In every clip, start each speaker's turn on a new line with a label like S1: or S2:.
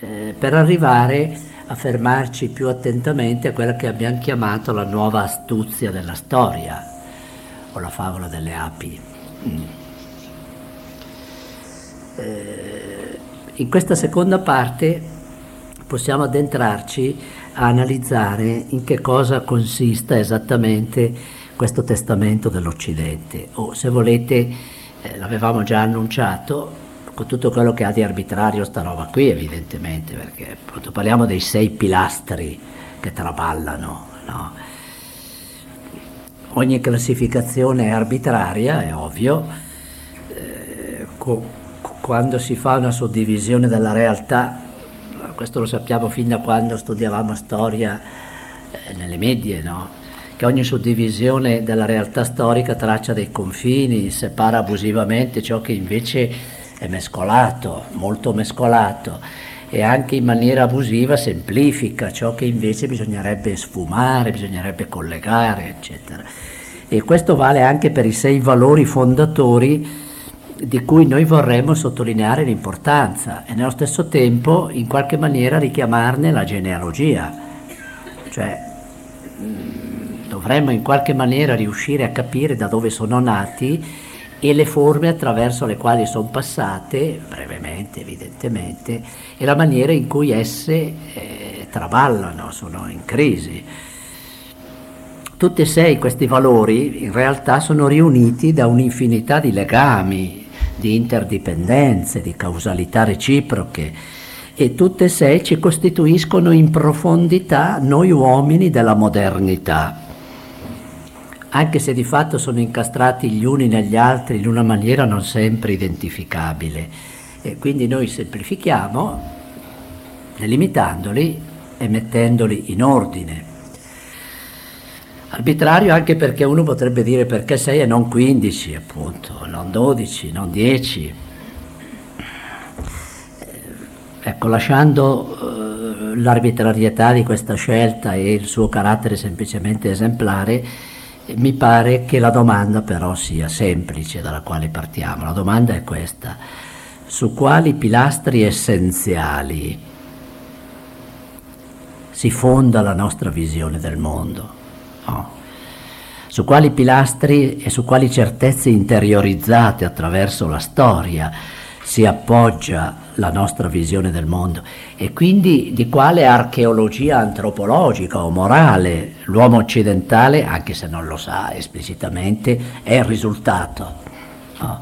S1: per arrivare a fermarci più attentamente a quella che abbiamo chiamato la nuova astuzia della storia, o la favola delle api. In questa seconda parte possiamo addentrarci a analizzare in che cosa consista esattamente questo testamento dell'Occidente, o se volete, l'avevamo già annunciato, con tutto quello che ha di arbitrario sta roba qui, evidentemente, perché appunto parliamo dei 6 pilastri che traballano, no? Ogni classificazione è arbitraria, è ovvio. Quando si fa una suddivisione della realtà, questo lo sappiamo fin da quando studiavamo storia nelle medie, no? Che ogni suddivisione della realtà storica traccia dei confini, separa abusivamente ciò che invece è mescolato, molto mescolato, e anche in maniera abusiva semplifica ciò che invece bisognerebbe sfumare, bisognerebbe collegare, eccetera. E questo vale anche per i 6 valori fondatori di cui noi vorremmo sottolineare l'importanza e nello stesso tempo in qualche maniera richiamarne la genealogia, cioè dovremmo in qualche maniera riuscire a capire da dove sono nati e le forme attraverso le quali sono passate, brevemente evidentemente, e la maniera in cui esse traballano, sono in crisi. Tutti e 6 questi valori in realtà sono riuniti da un'infinità di legami, di interdipendenze, di causalità reciproche, e tutte e 6 ci costituiscono in profondità noi uomini della modernità, anche se di fatto sono incastrati gli uni negli altri in una maniera non sempre identificabile. E quindi noi semplifichiamo, delimitandoli e mettendoli in ordine. Arbitrario anche perché uno potrebbe dire perché 6 e non 15, appunto, non 12, non 10. Ecco, lasciando l'arbitrarietà di questa scelta e il suo carattere semplicemente esemplare, mi pare che la domanda però sia semplice dalla quale partiamo. La domanda è questa: su quali pilastri essenziali si fonda la nostra visione del mondo? No. Su quali pilastri e su quali certezze interiorizzate attraverso la storia si appoggia la nostra visione del mondo, e quindi di quale archeologia antropologica o morale l'uomo occidentale, anche se non lo sa esplicitamente, è il risultato. No.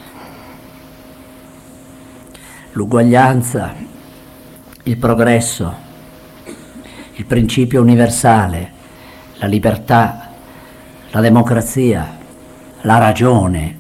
S1: L'uguaglianza, il progresso, il principio universale, la libertà, la democrazia, la ragione.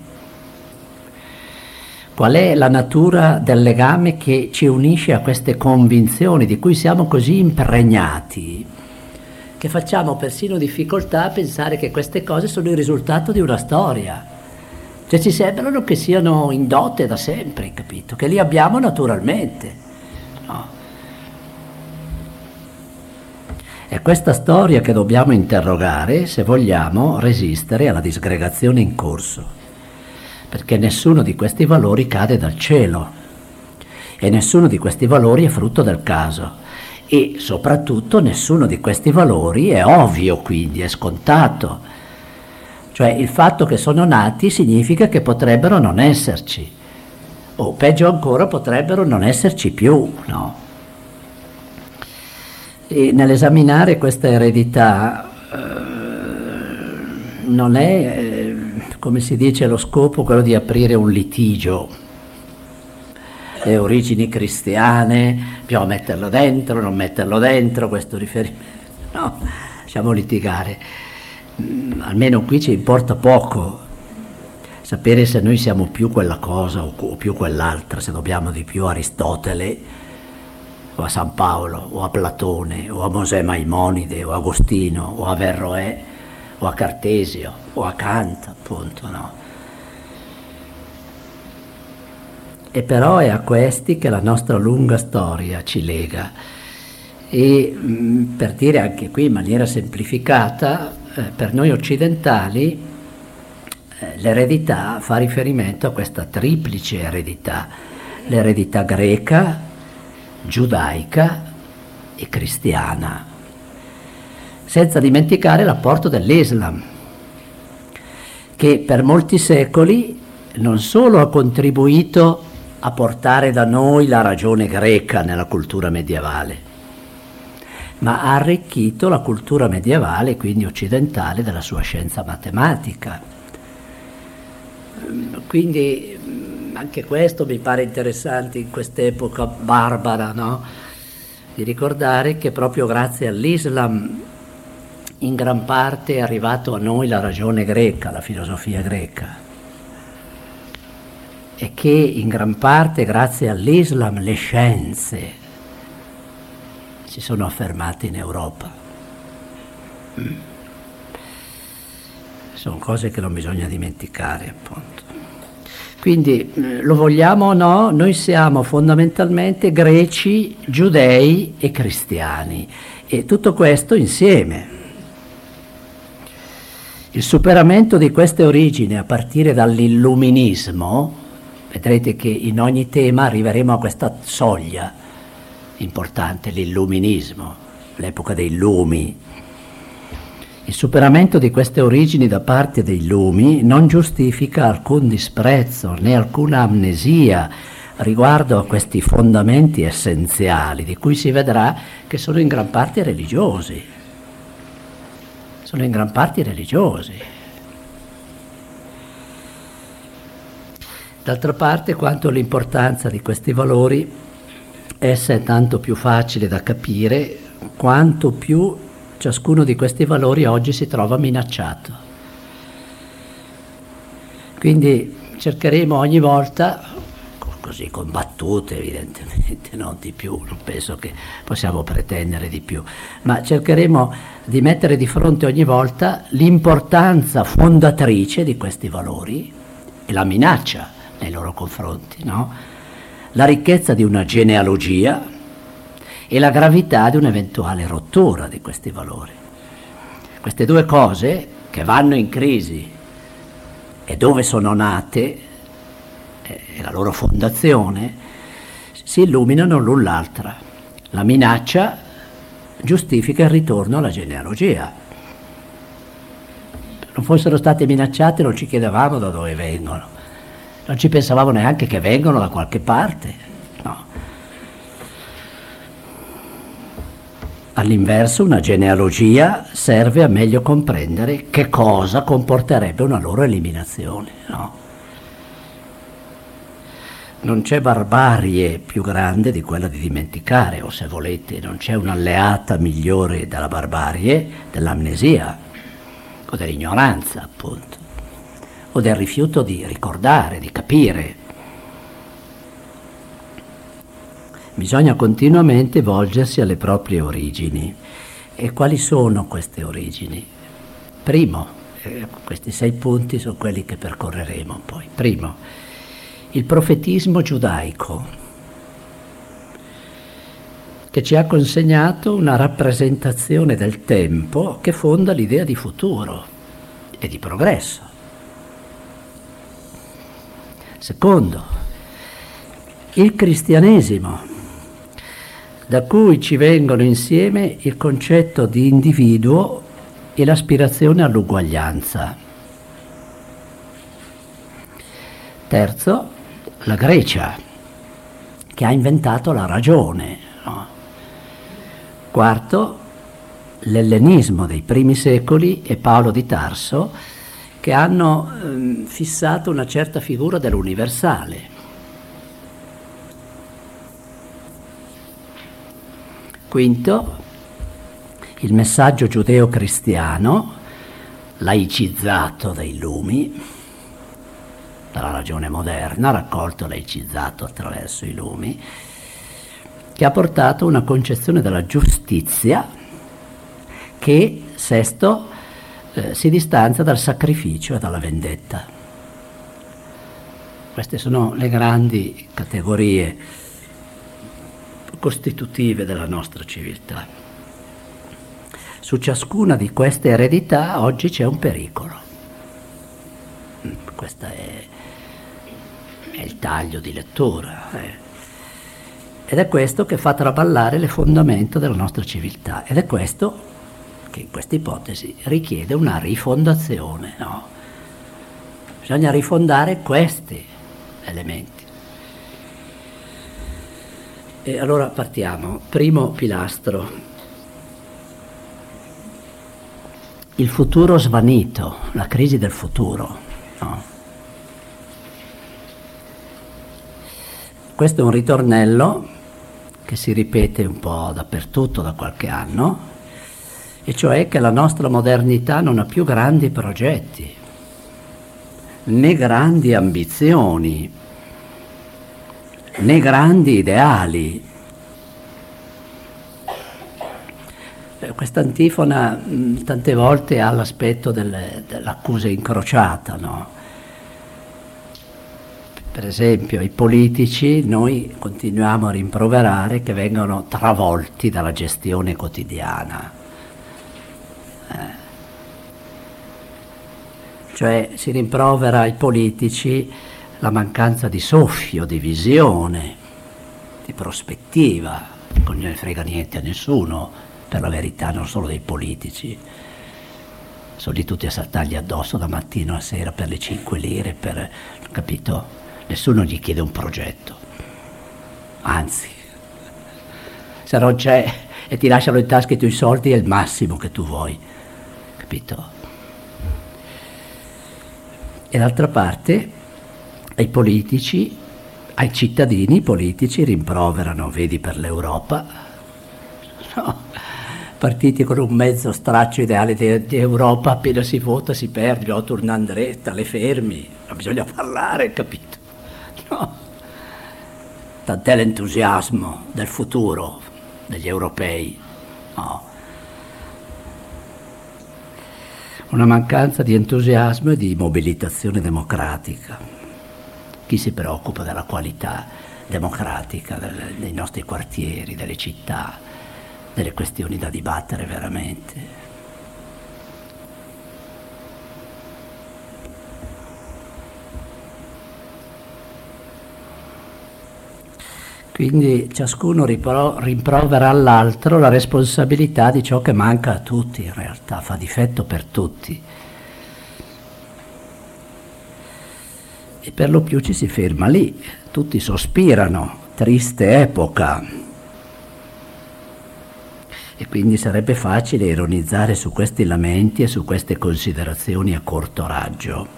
S1: Qual è la natura del legame che ci unisce a queste convinzioni di cui siamo così impregnati, che facciamo persino difficoltà a pensare che queste cose sono il risultato di una storia? Cioè ci sembrano che siano indotte da sempre, capito? Che li abbiamo naturalmente. No. È questa storia che dobbiamo interrogare se vogliamo resistere alla disgregazione in corso, perché nessuno di questi valori cade dal cielo e nessuno di questi valori è frutto del caso, e soprattutto nessuno di questi valori è ovvio, quindi è scontato. Cioè il fatto che sono nati significa che potrebbero non esserci, o peggio ancora potrebbero non esserci più, no? E nell'esaminare questa eredità non è, come si dice, lo scopo quello di aprire un litigio. Le origini cristiane, bisogna metterlo dentro, non metterlo dentro, questo riferimento. No, lasciamo litigare. Almeno qui ci importa poco sapere se noi siamo più quella cosa o più quell'altra, se dobbiamo di più a Aristotele o a San Paolo o a Platone o a Mosè Maimonide o a Agostino o a Verroè o a Cartesio o a Kant, appunto, no? E però è a questi che la nostra lunga storia ci lega, e per dire anche qui in maniera semplificata, per noi occidentali l'eredità fa riferimento a questa triplice eredità: l'eredità greca, giudaica e cristiana, senza dimenticare l'apporto dell'Islam, che per molti secoli non solo ha contribuito a portare da noi la ragione greca nella cultura medievale, ma ha arricchito la cultura medievale, quindi occidentale, della sua scienza matematica. Quindi anche questo mi pare interessante in quest'epoca barbara, no? Di ricordare che proprio grazie all'Islam in gran parte è arrivato a noi la ragione greca, la filosofia greca, e che in gran parte grazie all'Islam le scienze si sono affermate in Europa. Sono cose che non bisogna dimenticare, appunto. Quindi lo vogliamo o no, noi siamo fondamentalmente greci, giudei e cristiani, e tutto questo insieme. Il superamento di queste origini a partire dall'illuminismo, vedrete che in ogni tema arriveremo a questa soglia importante, l'illuminismo, l'epoca dei lumi. Il superamento di queste origini da parte dei lumi non giustifica alcun disprezzo né alcuna amnesia riguardo a questi fondamenti essenziali, di cui si vedrà che sono in gran parte religiosi. Sono in gran parte religiosi. D'altra parte, quanto all'importanza di questi valori, essa è tanto più facile da capire quanto più ciascuno di questi valori oggi si trova minacciato. Quindi cercheremo ogni volta, così con battute evidentemente, non di più, non penso che possiamo pretendere di più, ma cercheremo di mettere di fronte ogni volta l'importanza fondatrice di questi valori e la minaccia nei loro confronti, no? La ricchezza di una genealogia e la gravità di un'eventuale rottura di questi valori. Queste due cose che vanno in crisi e dove sono nate e la loro fondazione si illuminano l'un l'altra. La minaccia giustifica il ritorno alla genealogia. Se non fossero state minacciate non ci chiedevamo da dove vengono, non ci pensavamo neanche che vengono da qualche parte, no. All'inverso, una genealogia serve a meglio comprendere che cosa comporterebbe una loro eliminazione, no? Non c'è barbarie più grande di quella di dimenticare, o se volete, non c'è un'alleata migliore della barbarie, dell'amnesia, o dell'ignoranza, appunto, o del rifiuto di ricordare, di capire. Bisogna continuamente volgersi alle proprie origini. E quali sono queste origini? Primo, questi 6 punti sono quelli che percorreremo poi. Primo, il profetismo giudaico, che ci ha consegnato una rappresentazione del tempo che fonda l'idea di futuro e di progresso. Secondo, il cristianesimo, da cui ci vengono insieme il concetto di individuo e l'aspirazione all'uguaglianza. Terzo, la Grecia, che ha inventato la ragione, no? Quarto, l'ellenismo dei primi secoli e Paolo di Tarso, che hanno fissato una certa figura dell'universale. Quinto, il messaggio giudeo-cristiano, laicizzato dai lumi, dalla ragione moderna, raccolto laicizzato attraverso i lumi, che ha portato una concezione della giustizia che, sesto, si distanzia dal sacrificio e dalla vendetta. Queste sono le grandi categorie costitutive della nostra civiltà. Su ciascuna di queste eredità oggi c'è un pericolo. Questo è il taglio di lettura. Ed è questo che fa traballare le fondamenta della nostra civiltà, ed è questo che in questa ipotesi richiede una rifondazione, no? Bisogna rifondare questi elementi. E allora partiamo. Primo pilastro. Il futuro svanito, la crisi del futuro, no? Questo è un ritornello che si ripete un po' dappertutto da qualche anno, e cioè che la nostra modernità non ha più grandi progetti, né grandi ambizioni, né grandi ideali. Questa antifona tante volte ha l'aspetto dell'accusa incrociata, no? Per esempio, i politici, noi continuiamo a rimproverare che vengono travolti dalla gestione quotidiana. Cioè si rimprovera ai politici la mancanza di soffio, di visione, di prospettiva. Non gliene frega niente a nessuno, per la verità, non solo dei politici. Sono lì tutti a saltargli addosso da mattino a sera per le 5 lire, capito? Nessuno gli chiede un progetto, anzi, se non c'è e ti lasciano in tasca i tuoi soldi è il massimo che tu vuoi, capito? E d'altra parte ai politici, ai cittadini politici rimproverano, vedi per l'Europa, no? Partiti con un mezzo straccio ideale di Europa, appena si vota si perde, o André, le fermi, non bisogna parlare, capito? No. Tant'è l'entusiasmo del futuro degli europei, no. Una mancanza di entusiasmo e di mobilitazione democratica. Chi si preoccupa della qualità democratica dei nostri quartieri, delle città, delle questioni da dibattere veramente? Quindi ciascuno rimprovera all'altro la responsabilità di ciò che manca a tutti, in realtà, fa difetto per tutti. E per lo più ci si ferma lì, tutti sospirano, triste epoca. E quindi sarebbe facile ironizzare su questi lamenti e su queste considerazioni a corto raggio.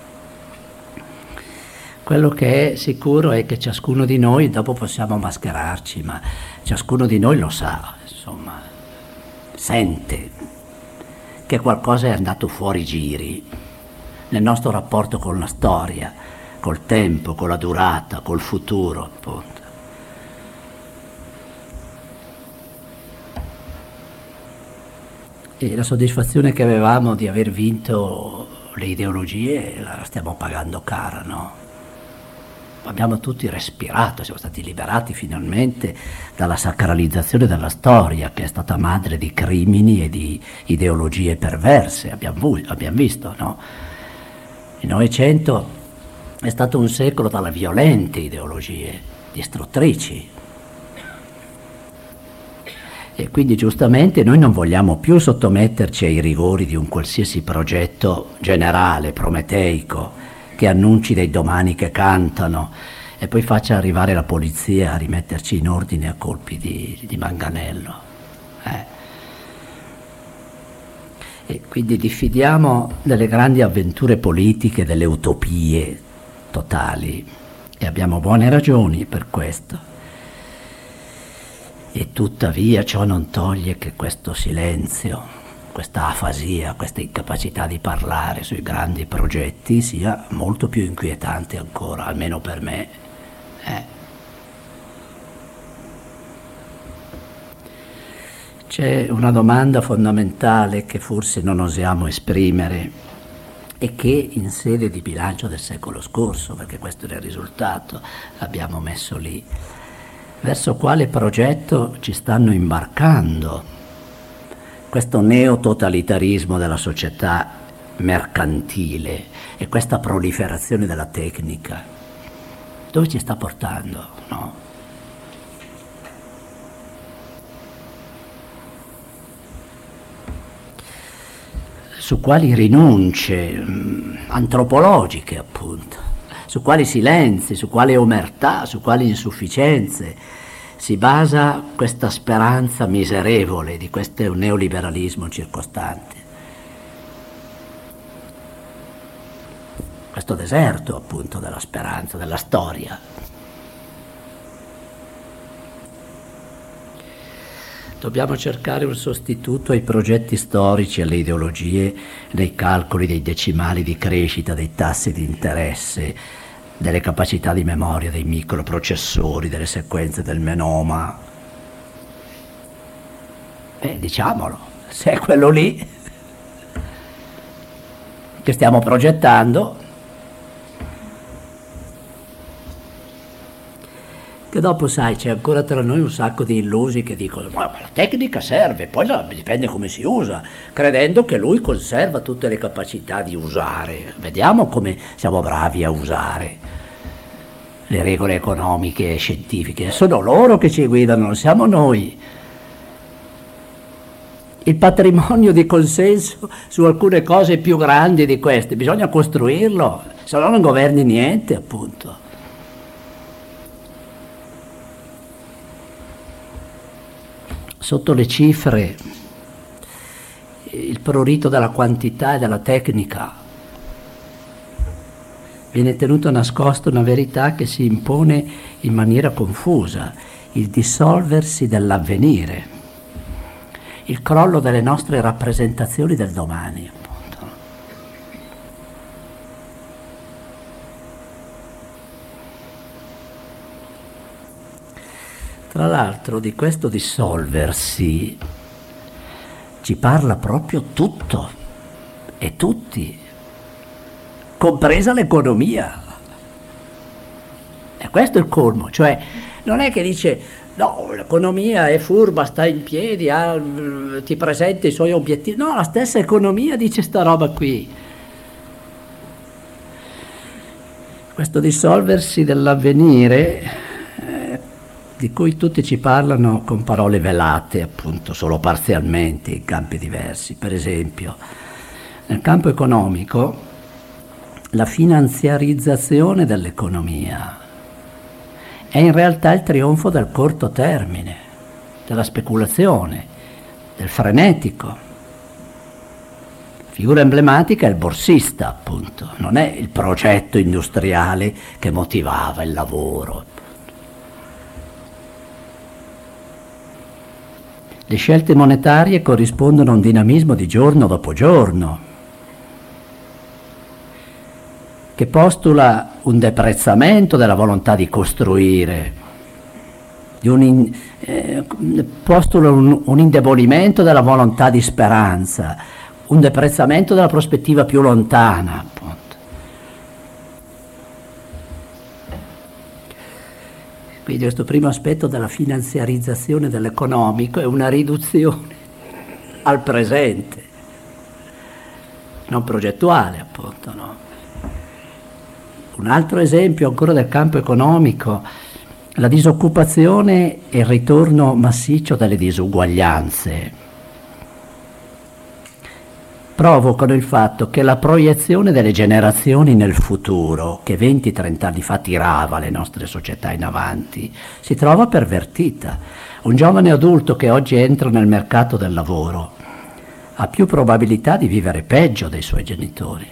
S1: Quello che è sicuro è che ciascuno di noi, dopo possiamo mascherarci, ma ciascuno di noi lo sa, insomma, sente che qualcosa è andato fuori giri nel nostro rapporto con la storia, col tempo, con la durata, col futuro, appunto. E la soddisfazione che avevamo di aver vinto le ideologie la stiamo pagando cara, no? Abbiamo tutti respirato, siamo stati liberati finalmente dalla sacralizzazione della storia, che è stata madre di crimini e di ideologie perverse, abbiamo visto, no? Il Novecento è stato un secolo dalle violente ideologie distruttrici. E quindi giustamente noi non vogliamo più sottometterci ai rigori di un qualsiasi progetto generale, prometeico, che annunci dei domani che cantano e poi faccia arrivare la polizia a rimetterci in ordine a colpi di manganello. E quindi diffidiamo delle grandi avventure politiche, delle utopie totali, e abbiamo buone ragioni per questo. E tuttavia ciò non toglie che questo silenzio, questa afasia, questa incapacità di parlare sui grandi progetti sia molto più inquietante ancora, almeno per me. C'è una domanda fondamentale che forse non osiamo esprimere e che in sede di bilancio del secolo scorso, perché questo era il risultato, abbiamo messo lì. Verso quale progetto ci stanno imbarcando questo neototalitarismo della società mercantile e questa proliferazione della tecnica? Dove ci sta portando, no? su quali rinunce antropologiche, appunto, su quali silenzi, su quali omertà, su quali insufficienze si basa questa speranza miserevole di questo neoliberalismo circostante. Questo deserto, appunto, della speranza, della storia. Dobbiamo cercare un sostituto ai progetti storici, alle ideologie, nei calcoli dei decimali di crescita, dei tassi di interesse, delle capacità di memoria dei microprocessori, delle sequenze del menoma. Diciamolo, se è quello lì che stiamo progettando, che dopo, sai, c'è ancora tra noi un sacco di illusi che dicono ma la tecnica serve, poi dipende come si usa, credendo che lui conserva tutte le capacità di usare. Vediamo come siamo bravi a usare le regole economiche e scientifiche. Sono loro che ci guidano, non siamo noi. Il patrimonio di consenso su alcune cose più grandi di queste bisogna costruirlo, se no non governi niente, appunto. Sotto le cifre, il prurito della quantità e della tecnica, viene tenuto nascosto una verità che si impone in maniera confusa, il dissolversi dell'avvenire, il crollo delle nostre rappresentazioni del domani, appunto. Tra l'altro di questo dissolversi ci parla proprio tutto e tutti, compresa l'economia. E questo è il colmo, cioè non è che dice no, l'economia è furba, sta in piedi, ti presenta i suoi obiettivi. No, la stessa economia dice sta roba qui. Questo dissolversi dell'avvenire, di cui tutti ci parlano con parole velate, appunto, solo parzialmente, in campi diversi. Per esempio, nel campo economico, la finanziarizzazione dell'economia è in realtà il trionfo del corto termine, della speculazione, del frenetico. Figura emblematica è il borsista, appunto, non è il progetto industriale che motivava il lavoro. Le scelte monetarie corrispondono a un dinamismo di giorno dopo giorno, che postula un deprezzamento della volontà di costruire, postula un indebolimento della volontà di speranza, un deprezzamento della prospettiva più lontana, appunto. Quindi questo primo aspetto della finanziarizzazione dell'economico è una riduzione al presente, non progettuale, appunto, no? Un altro esempio ancora del campo economico, la disoccupazione e il ritorno massiccio delle disuguaglianze provocano il fatto che la proiezione delle generazioni nel futuro, che 20-30 anni fa tirava le nostre società in avanti, si trova pervertita. Un giovane adulto che oggi entra nel mercato del lavoro ha più probabilità di vivere peggio dei suoi genitori.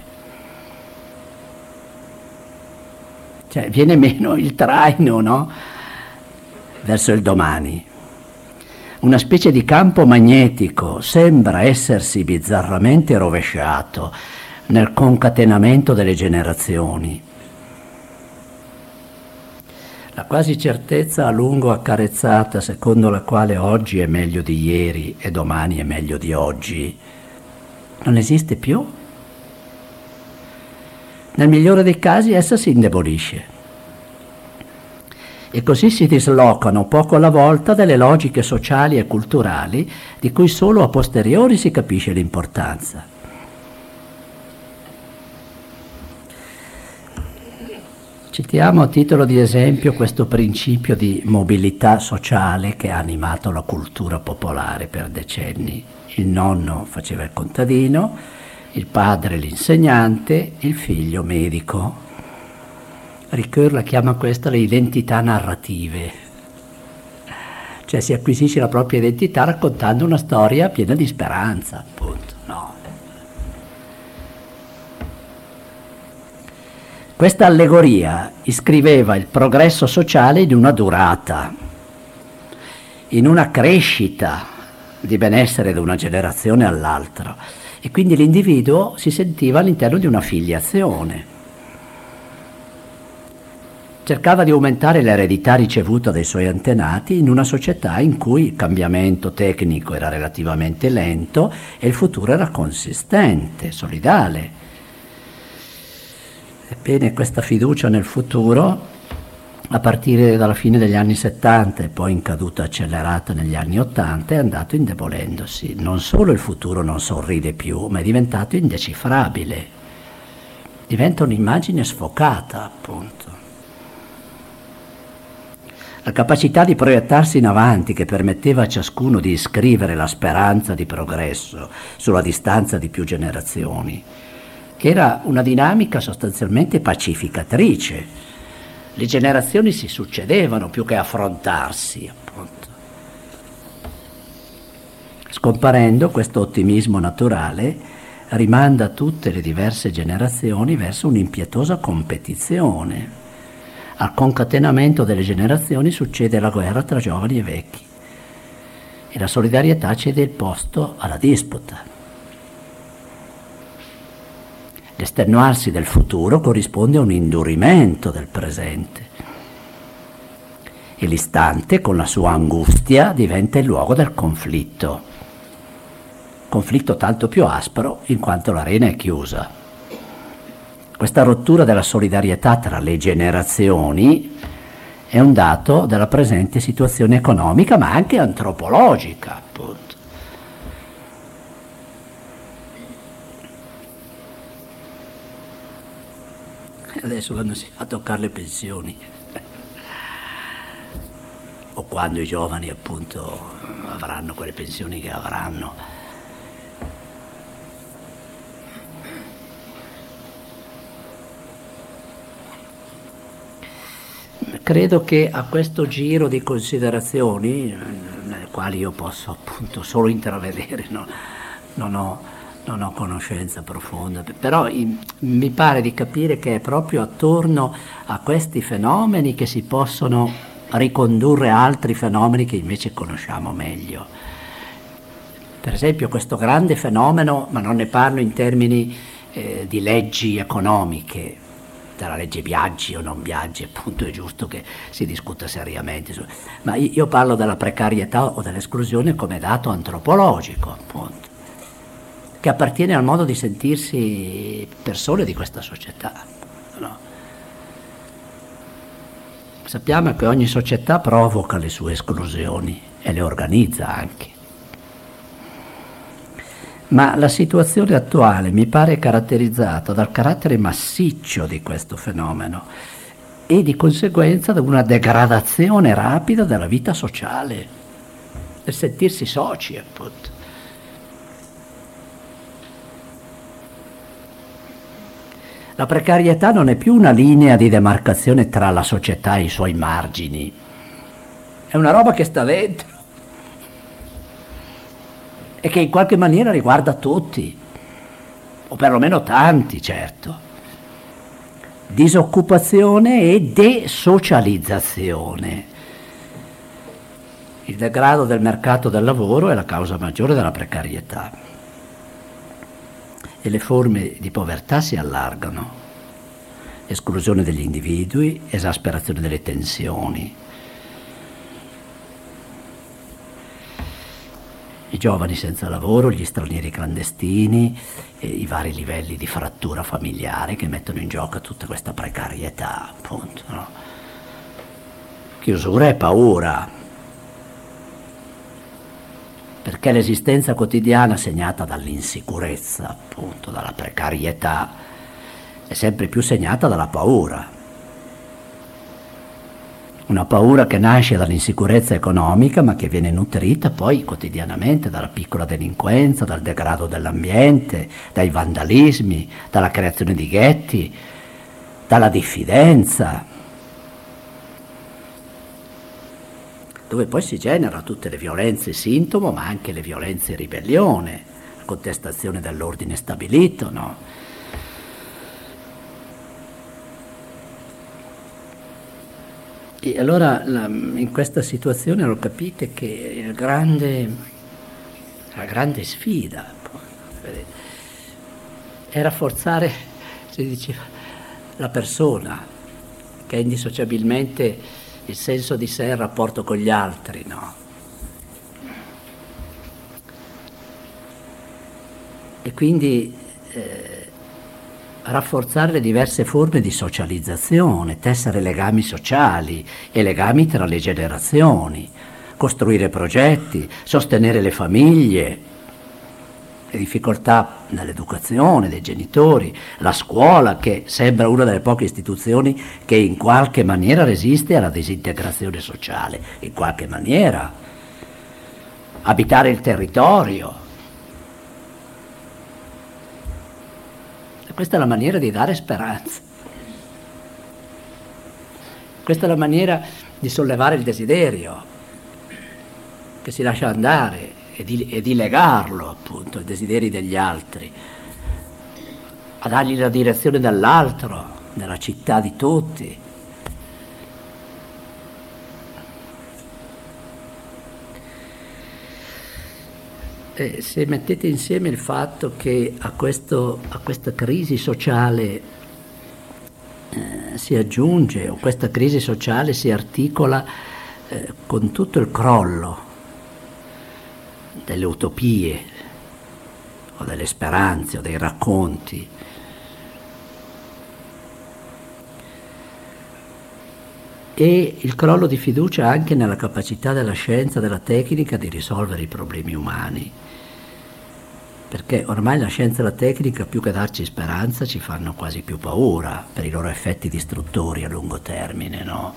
S1: Cioè viene meno il traino, no? Verso il domani. Una specie di campo magnetico sembra essersi bizzarramente rovesciato nel concatenamento delle generazioni. La quasi certezza a lungo accarezzata secondo la quale oggi è meglio di ieri e domani è meglio di oggi non esiste più. Nel migliore dei casi essa si indebolisce. E così si dislocano poco alla volta delle logiche sociali e culturali di cui solo a posteriori si capisce l'importanza. Citiamo a titolo di esempio questo principio di mobilità sociale che ha animato la cultura popolare per decenni. Il nonno faceva il contadino, il padre l'insegnante, il figlio medico. Ricoeur la chiama questa le identità narrative, cioè si acquisisce la propria identità raccontando una storia piena di speranza, appunto, no? Questa allegoria iscriveva il progresso sociale in una durata, in una crescita di benessere da una generazione all'altra, e quindi l'individuo si sentiva all'interno di una filiazione. Cercava di aumentare l'eredità ricevuta dai suoi antenati in una società in cui il cambiamento tecnico era relativamente lento e il futuro era consistente, solidale. Ebbene, questa fiducia nel futuro, a partire dalla fine degli anni 70 e poi in caduta accelerata negli anni 80, è andato indebolendosi. Non solo il futuro non sorride più, ma è diventato indecifrabile. Diventa un'immagine sfocata, appunto. La capacità di proiettarsi in avanti che permetteva a ciascuno di iscrivere la speranza di progresso sulla distanza di più generazioni, era una dinamica sostanzialmente pacificatrice. Le generazioni si succedevano più che affrontarsi, appunto. Scomparendo, questo ottimismo naturale rimanda tutte le diverse generazioni verso un'impietosa competizione. Al concatenamento delle generazioni succede la guerra tra giovani e vecchi e la solidarietà cede il posto alla disputa. L'estenuarsi del futuro corrisponde a un indurimento del presente e l'istante, con la sua angustia, diventa il luogo del conflitto tanto più aspro in quanto l'arena è chiusa. Questa rottura della solidarietà tra le generazioni è un dato della presente situazione economica, ma anche antropologica, appunto. Adesso vanno a toccare le pensioni, o quando i giovani appunto avranno quelle pensioni che avranno. Credo che a questo giro di considerazioni, nelle quali io posso appunto solo intravedere, no? Non ho conoscenza profonda, però mi pare di capire che è proprio attorno a questi fenomeni che si possono ricondurre a altri fenomeni che invece conosciamo meglio. Per esempio questo grande fenomeno, ma non ne parlo in termini di leggi economiche, della legge Biagi o non Biagi, appunto è giusto che si discuta seriamente, ma io parlo della precarietà o dell'esclusione come dato antropologico, appunto, che appartiene al modo di sentirsi persone di questa società, no? Sappiamo che ogni società provoca le sue esclusioni e le organizza anche. Ma la situazione attuale mi pare caratterizzata dal carattere massiccio di questo fenomeno e di conseguenza da una degradazione rapida della vita sociale, del sentirsi soci, appunto. La precarietà non è più una linea di demarcazione tra la società e i suoi margini, è una roba che sta dentro e che in qualche maniera riguarda tutti, o perlomeno tanti, certo. Disoccupazione e desocializzazione. Il degrado del mercato del lavoro è la causa maggiore della precarietà. E le forme di povertà si allargano, esclusione degli individui, esasperazione delle tensioni. I giovani senza lavoro, gli stranieri clandestini, e i vari livelli di frattura familiare che mettono in gioco tutta questa precarietà, appunto, no? Chiusura e paura, perché l'esistenza quotidiana segnata dall'insicurezza, appunto, dalla precarietà, è sempre più segnata dalla paura. Una paura che nasce dall'insicurezza economica, ma che viene nutrita poi quotidianamente dalla piccola delinquenza, dal degrado dell'ambiente, dai vandalismi, dalla creazione di ghetti, dalla diffidenza, dove poi si generano tutte le violenze sintomo, ma anche le violenze ribellione, la contestazione dell'ordine stabilito, no? E allora in questa situazione lo capite che la grande sfida è rafforzare, si diceva, la persona, che è indissociabilmente il senso di sé e il rapporto con gli altri, no? E quindi rafforzare le diverse forme di socializzazione, tessere legami sociali e legami tra le generazioni, costruire progetti, sostenere le famiglie, le difficoltà nell'educazione dei genitori, la scuola che sembra una delle poche istituzioni che in qualche maniera resiste alla disintegrazione sociale, in qualche maniera, abitare il territorio. Questa è la maniera di dare speranza. Questa è la maniera di sollevare il desiderio che si lascia andare e di legarlo appunto ai desideri degli altri, a dargli la direzione dall'altro, nella città di tutti. E se mettete insieme il fatto che a questa crisi sociale si aggiunge, o questa crisi sociale si articola con tutto il crollo delle utopie o delle speranze o dei racconti, e il crollo di fiducia anche nella capacità della scienza, della tecnica di risolvere i problemi umani, perché ormai la scienza e la tecnica, più che darci speranza, ci fanno quasi più paura per i loro effetti distruttori a lungo termine, no?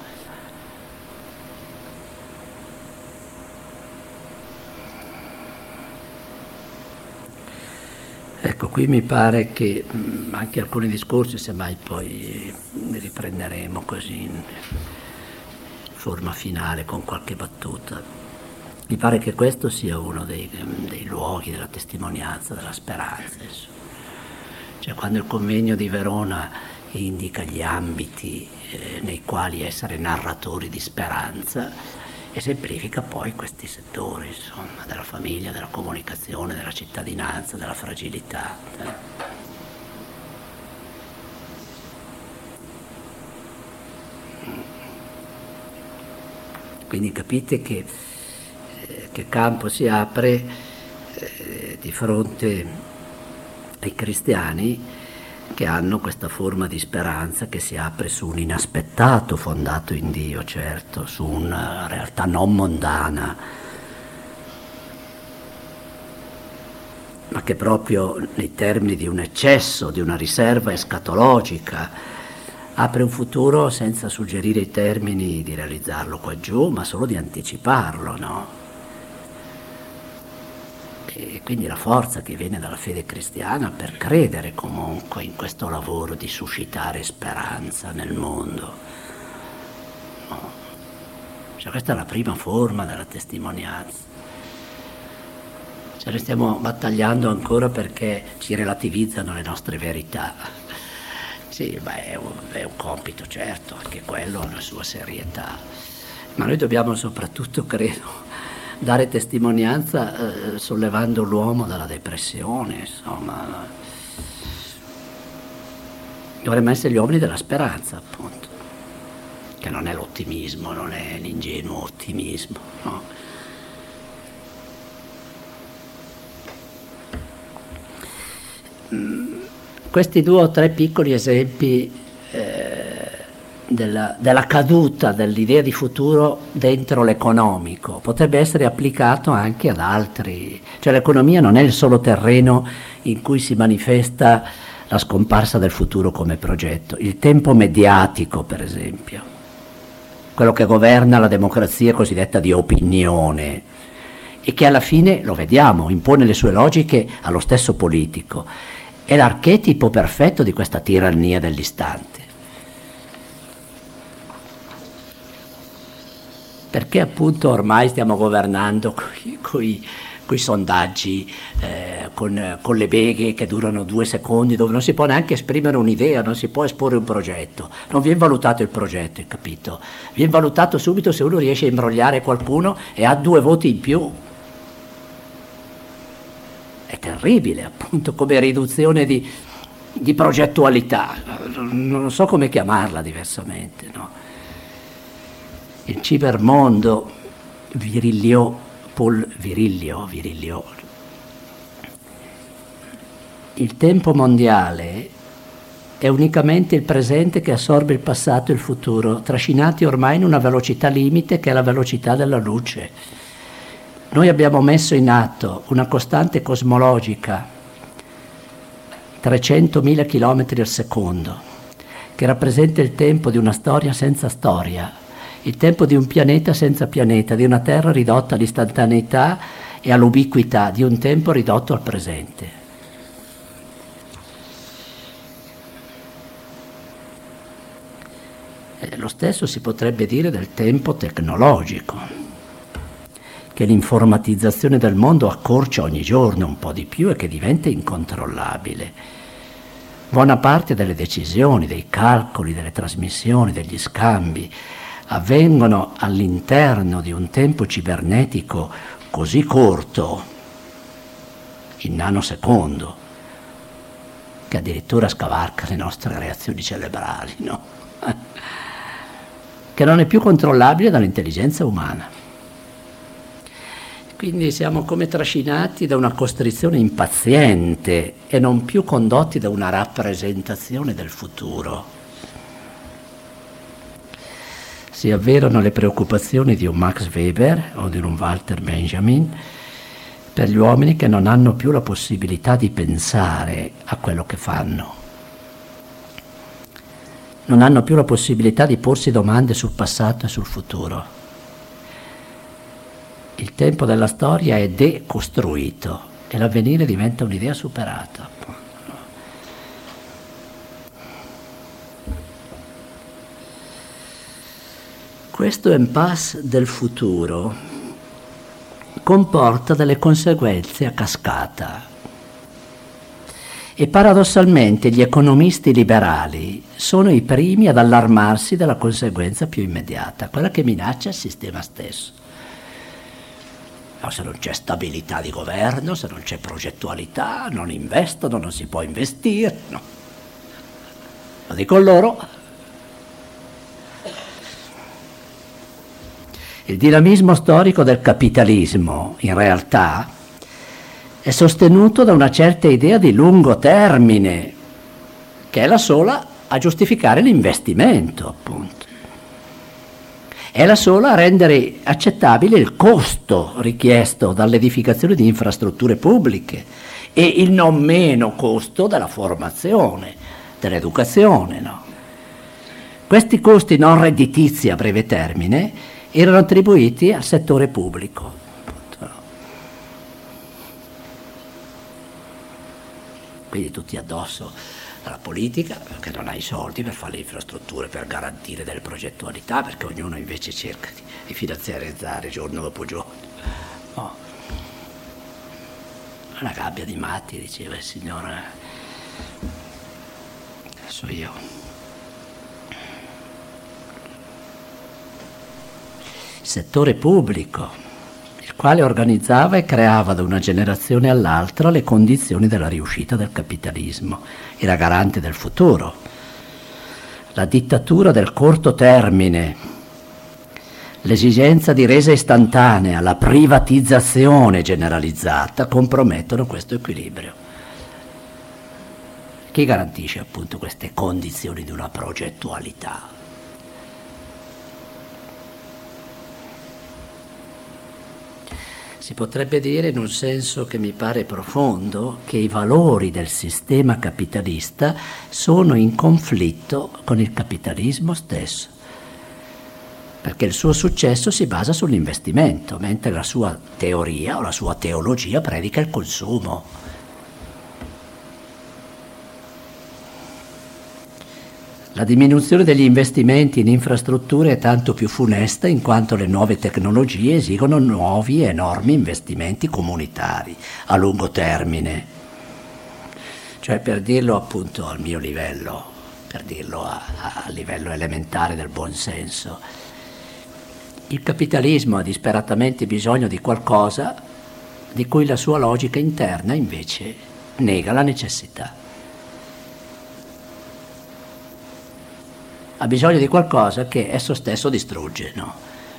S1: Ecco, qui mi pare che anche alcuni discorsi, semmai poi li riprenderemo così in forma finale con qualche battuta. Mi pare che questo sia uno dei luoghi della testimonianza, della speranza. Cioè, quando il convegno di Verona indica gli ambiti nei quali essere narratori di speranza, esemplifica poi questi settori, insomma, della famiglia, della comunicazione, della cittadinanza, della fragilità. Quindi capite che campo si apre di fronte ai cristiani che hanno questa forma di speranza che si apre su un inaspettato fondato in Dio, certo, su una realtà non mondana, ma che proprio nei termini di un eccesso, di una riserva escatologica, apre un futuro senza suggerire i termini di realizzarlo qua giù, ma solo di anticiparlo, no? E quindi la forza che viene dalla fede cristiana per credere comunque in questo lavoro di suscitare speranza nel mondo. No? Cioè, questa è la prima forma della testimonianza. Ce ne stiamo battagliando ancora perché ci relativizzano le nostre verità. Sì, beh, è un compito, certo, anche quello ha una sua serietà. Ma noi dobbiamo soprattutto, credo, dare testimonianza sollevando l'uomo dalla depressione, insomma. Dovremmo essere gli uomini della speranza, appunto, che non è l'ottimismo, non è l'ingenuo ottimismo, no? Questi 2 o 3 piccoli esempi della caduta dell'idea di futuro dentro l'economico potrebbe essere applicato anche ad altri, cioè l'economia non è il solo terreno in cui si manifesta la scomparsa del futuro come progetto, il tempo mediatico per esempio, quello che governa la democrazia cosiddetta di opinione, e che alla fine, lo vediamo, impone le sue logiche allo stesso politico. È l'archetipo perfetto di questa tirannia dell'istante. Perché appunto ormai stiamo governando coi sondaggi, con le beghe che durano 2 secondi, dove non si può neanche esprimere un'idea, non si può esporre un progetto, non viene valutato il progetto, capito? Viene valutato subito se uno riesce a imbrogliare qualcuno e ha 2 voti in più. È terribile, appunto, come riduzione di progettualità, non so come chiamarla diversamente, no? Il cibermondo Paul Virilio. Il tempo mondiale è unicamente il presente che assorbe il passato e il futuro, trascinati ormai in una velocità limite che è la velocità della luce. Noi abbiamo messo in atto una costante cosmologica, 300.000 km al secondo, che rappresenta il tempo di una storia senza storia, il tempo di un pianeta senza pianeta, di una Terra ridotta all'istantaneità e all'ubiquità, di un tempo ridotto al presente. Lo stesso si potrebbe dire del tempo tecnologico, che l'informatizzazione del mondo accorcia ogni giorno un po' di più e che diventa incontrollabile. Buona parte delle decisioni, dei calcoli, delle trasmissioni, degli scambi avvengono all'interno di un tempo cibernetico così corto, in nanosecondo, che addirittura scavalca le nostre reazioni cerebrali, no? Che non è più controllabile dall'intelligenza umana. Quindi siamo come trascinati da una costrizione impaziente e non più condotti da una rappresentazione del futuro. Si avverano le preoccupazioni di un Max Weber o di un Walter Benjamin per gli uomini che non hanno più la possibilità di pensare a quello che fanno. Non hanno più la possibilità di porsi domande sul passato e sul futuro. Il tempo della storia è decostruito e l'avvenire diventa un'idea superata. Questo impasse del futuro comporta delle conseguenze a cascata e paradossalmente gli economisti liberali sono i primi ad allarmarsi della conseguenza più immediata, quella che minaccia il sistema stesso. No, se non c'è stabilità di governo, se non c'è progettualità, non investono, non si può investire, no. Lo dico loro. Il dinamismo storico del capitalismo, in realtà, è sostenuto da una certa idea di lungo termine, che è la sola a giustificare l'investimento, appunto. È la sola a rendere accettabile il costo richiesto dall'edificazione di infrastrutture pubbliche e il non meno costo della formazione, dell'educazione, no? Questi costi non redditizi a breve termine erano attribuiti al settore pubblico. Quindi tutti addosso alla politica, che non ha i soldi per fare le infrastrutture, per garantire delle progettualità, perché ognuno invece cerca di finanziarizzare giorno dopo giorno. No. Una gabbia di matti, diceva il signore. Adesso io. Settore pubblico, il quale organizzava e creava da una generazione all'altra le condizioni della riuscita del capitalismo, era garante del futuro. La dittatura del corto termine, l'esigenza di resa istantanea, la privatizzazione generalizzata compromettono questo equilibrio. Chi garantisce appunto queste condizioni di una progettualità? Si potrebbe dire, in un senso che mi pare profondo, che i valori del sistema capitalista sono in conflitto con il capitalismo stesso. perché il suo successo si basa sull'investimento, mentre la sua teoria o la sua teologia predica il consumo. La diminuzione degli investimenti in infrastrutture è tanto più funesta in quanto le nuove tecnologie esigono nuovi e enormi investimenti comunitari a lungo termine. Cioè, per dirlo appunto al mio livello, per dirlo a livello elementare del buonsenso, il capitalismo ha disperatamente bisogno di qualcosa di cui la sua logica interna invece nega la necessità. Ha bisogno di qualcosa che esso stesso distrugge, no?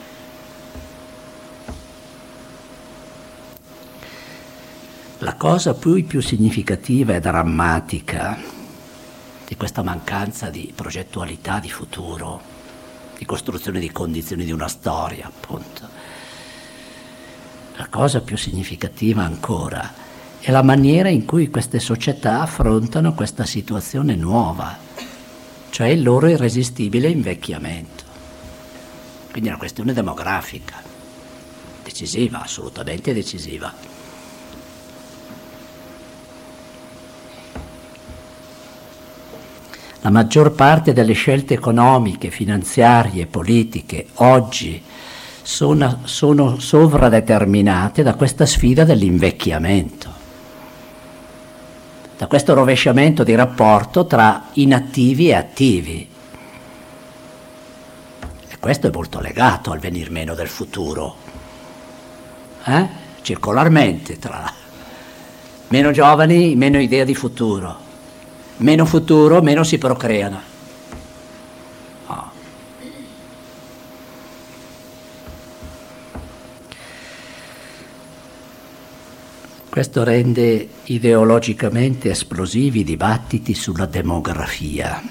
S1: La cosa più significativa e drammatica di questa mancanza di progettualità di futuro, di costruzione di condizioni di una storia, appunto, la cosa più significativa ancora è la maniera in cui queste società affrontano questa situazione nuova, cioè il loro irresistibile invecchiamento. Quindi è una questione demografica, decisiva, assolutamente decisiva. La maggior parte delle scelte economiche, finanziarie, politiche oggi sono sovradeterminate da questa sfida dell'invecchiamento, da questo rovesciamento di rapporto tra inattivi e attivi. E questo è molto legato al venir meno del futuro. Circolarmente, tra meno giovani, meno idea di futuro. Meno futuro, meno si procreano. Oh. Questo rende ideologicamente esplosivi i dibattiti sulla demografia,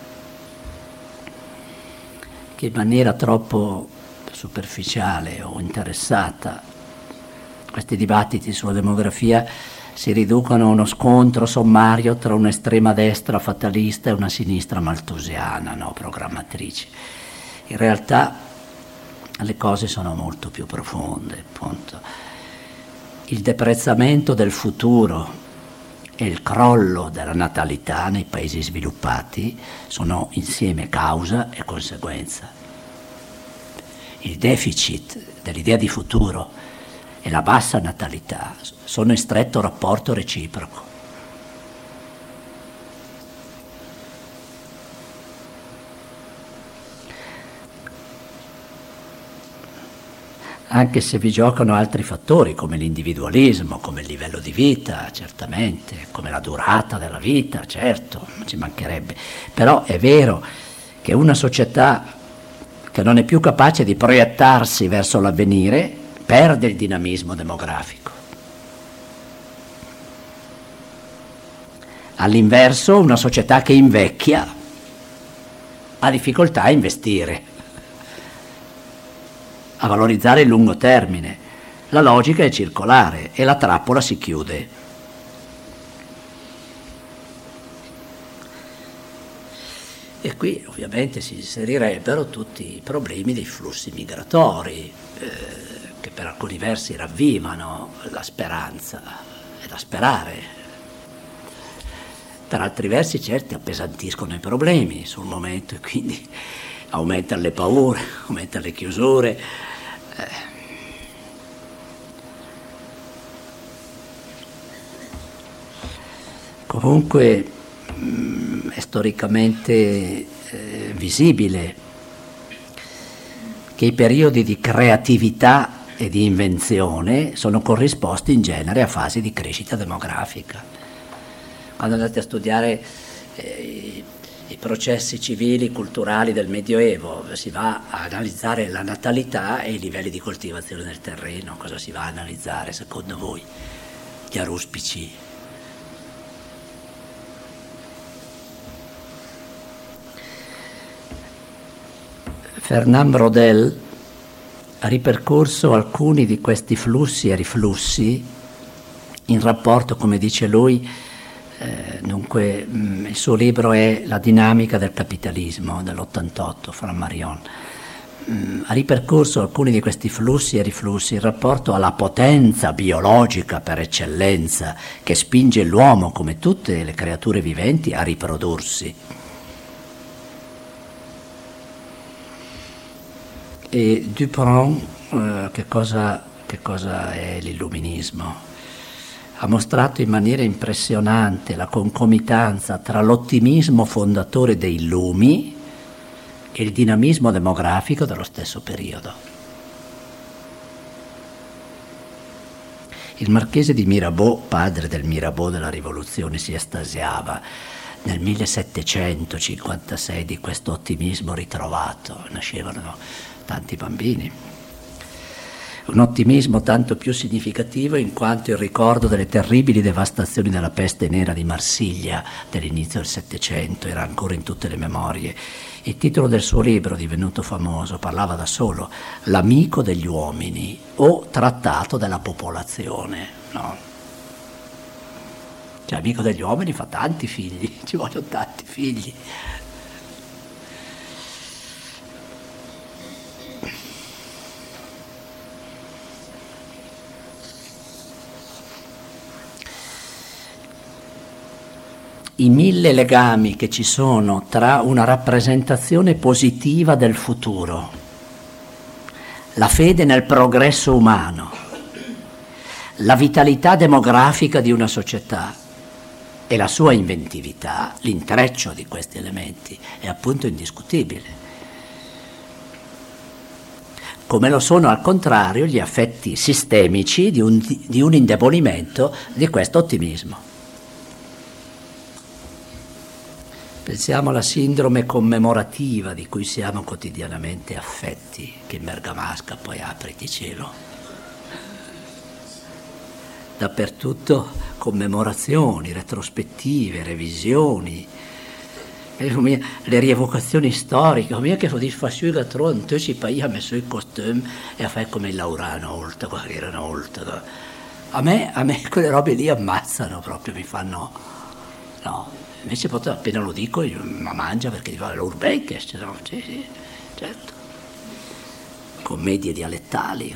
S1: che in maniera troppo superficiale o interessata, questi dibattiti sulla demografia si riducono a uno scontro sommario tra un'estrema destra fatalista e una sinistra malthusiana, no, programmatrice. In realtà le cose sono molto più profonde, appunto. Il deprezzamento del futuro e il crollo della natalità nei paesi sviluppati sono insieme causa e conseguenza. Il deficit dell'idea di futuro e la bassa natalità sono in stretto rapporto reciproco. Anche se vi giocano altri fattori come l'individualismo, come il livello di vita, certamente, come la durata della vita, certo, ci mancherebbe. Però è vero che una società che non è più capace di proiettarsi verso l'avvenire perde il dinamismo demografico. All'inverso, una società che invecchia ha difficoltà a investire, a valorizzare il lungo termine. La logica è circolare e la trappola si chiude. E qui ovviamente si inserirebbero tutti i problemi dei flussi migratori, che per alcuni versi ravvivano la speranza, è da sperare. Per altri versi certi appesantiscono i problemi sul momento e quindi aumentano le paure, aumentano le chiusure. Comunque è storicamente visibile che i periodi di creatività e di invenzione sono corrisposti in genere a fasi di crescita demografica. Quando andate a studiare i processi civili, culturali del Medioevo, si va a analizzare la natalità e i livelli di coltivazione del terreno. Cosa si va a analizzare secondo voi? Gli aruspici. Fernand Braudel ha ripercorso alcuni di questi flussi e riflussi in rapporto, come dice lui, dunque il suo libro è La dinamica del capitalismo dell'88, Flammarion. ha ripercorso alcuni di questi flussi e riflussi in rapporto alla potenza biologica per eccellenza che spinge l'uomo, come tutte le creature viventi, a riprodursi. E Dupont, che cosa è l'illuminismo? Ha mostrato in maniera impressionante la concomitanza tra l'ottimismo fondatore dei lumi e il dinamismo demografico dello stesso periodo. Il marchese di Mirabeau, padre del Mirabeau della rivoluzione, si estasiava nel 1756 di questo ottimismo ritrovato. Nascevano tanti bambini. Un ottimismo tanto più significativo in quanto il ricordo delle terribili devastazioni della peste nera di Marsiglia dell'inizio del Settecento era ancora in tutte le memorie. Il titolo del suo libro, divenuto famoso, parlava da solo: L'amico degli uomini o trattato della popolazione, no? Cioè, amico degli uomini fa tanti figli, ci vogliono tanti figli. I 1000 legami che ci sono tra una rappresentazione positiva del futuro, la fede nel progresso umano, la vitalità demografica di una società e la sua inventività, l'intreccio di questi elementi è appunto indiscutibile. Come lo sono al contrario gli effetti sistemici di un indebolimento di questo ottimismo. Pensiamo alla sindrome commemorativa di cui siamo quotidianamente affetti, che in bergamasca poi apriti cielo. Dappertutto commemorazioni, retrospettive, revisioni, le rievocazioni storiche. Come che di facile trovare tutti i paesi ha messo i costumi e a fare come il Laurano oltre, che erano oltre. A me quelle robe lì ammazzano proprio, mi fanno no. Invece poi appena lo dico, ma mangia perché fa l'Urbekes, no? Sì, certo. Commedie dialettali.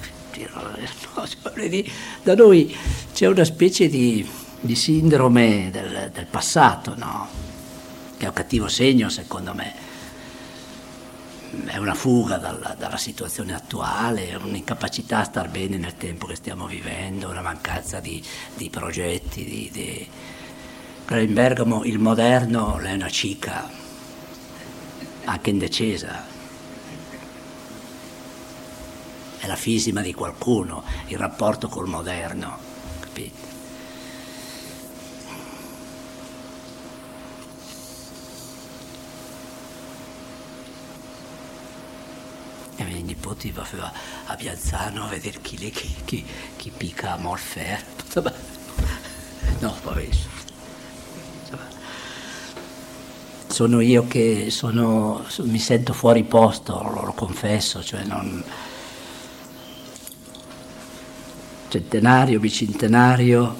S1: Da noi c'è una specie di sindrome del passato, no? Che è un cattivo segno, secondo me. È una fuga dalla situazione attuale, è un'incapacità a star bene nel tempo che stiamo vivendo, una mancanza di progetti, Però in Bergamo il moderno è una cica, anche indecisa. È la fisima di qualcuno, il rapporto col moderno, capite? E i miei nipoti va a Piazzano a vedere chi picca a Morfer. No, poverissimo. Sono io che mi sento fuori posto, lo confesso, cioè non... Centenario, bicentenario.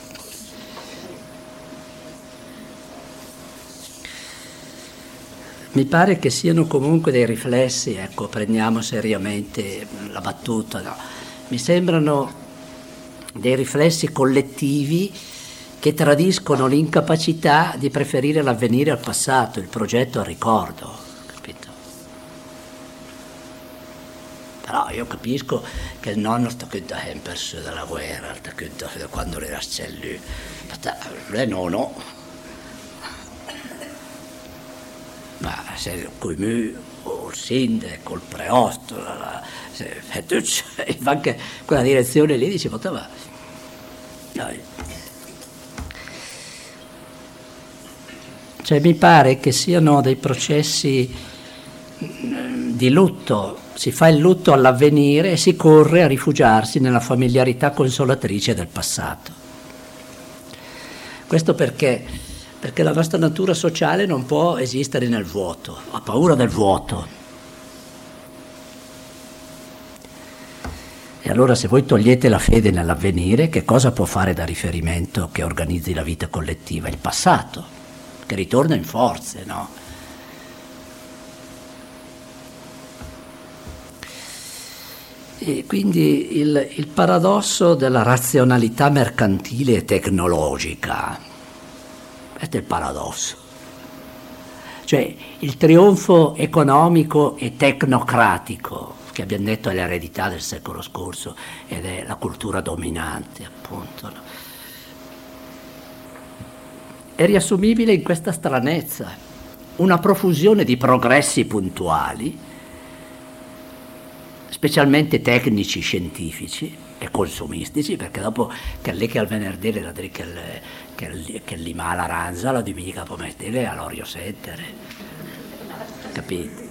S1: Mi pare che siano comunque dei riflessi, ecco, prendiamo seriamente la battuta, no? Mi sembrano dei riflessi collettivi che tradiscono l'incapacità di preferire l'avvenire al passato, il progetto al ricordo, capito? Però io capisco che il nonno sta perso dalla guerra, quando era cellu, lui nonno, ma se il Coimu, o il sindaco, il preosto, anche quella direzione lì dice, poteva... Cioè mi pare che siano dei processi di lutto, si fa il lutto all'avvenire e si corre a rifugiarsi nella familiarità consolatrice del passato. Questo perché la nostra natura sociale non può esistere nel vuoto, ha paura del vuoto. E allora se voi togliete la fede nell'avvenire, che cosa può fare da riferimento che organizzi la vita collettiva? Il passato, che ritorna in forze, no? E quindi il paradosso della razionalità mercantile e tecnologica, questo è il paradosso. Cioè il trionfo economico e tecnocratico, che abbiamo detto è l'eredità del secolo scorso ed è la cultura dominante, appunto, no? È riassumibile in questa stranezza, una profusione di progressi puntuali, specialmente tecnici, scientifici e consumistici, perché dopo che lì che al venerdì la che lì ma la ranza, la domenica pomeriggio all'Orio Settere, capite?